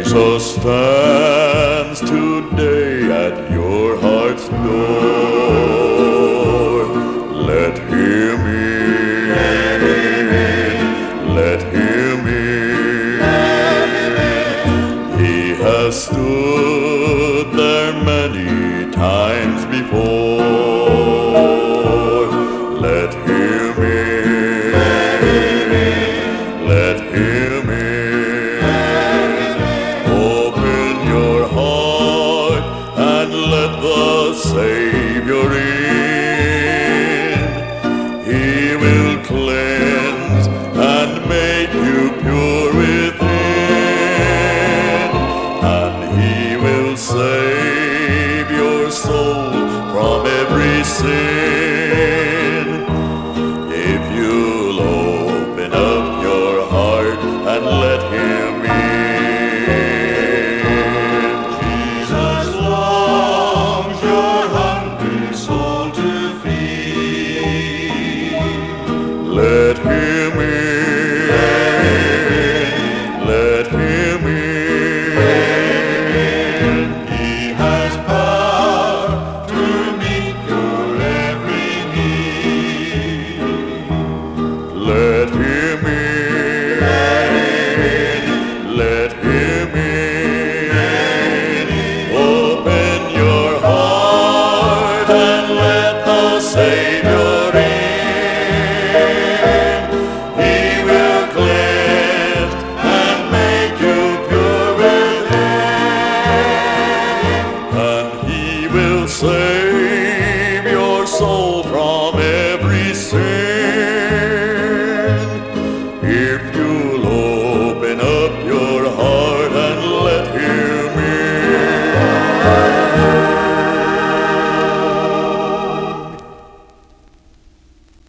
Jesus stands today at your heart's door. Let him in, let him in. He has stood there many times before. Let him in, let him in. Open your heart and let the Savior in. He will cleanse and make you pure within, and He will save your soul from every sin. If you'll open up your heart and let Him in. Jesus longs your hungry soul to feed. Let Him in, let Him in. He has power to meet your every need. Let Him in, let Him in. Open your heart and let the Savior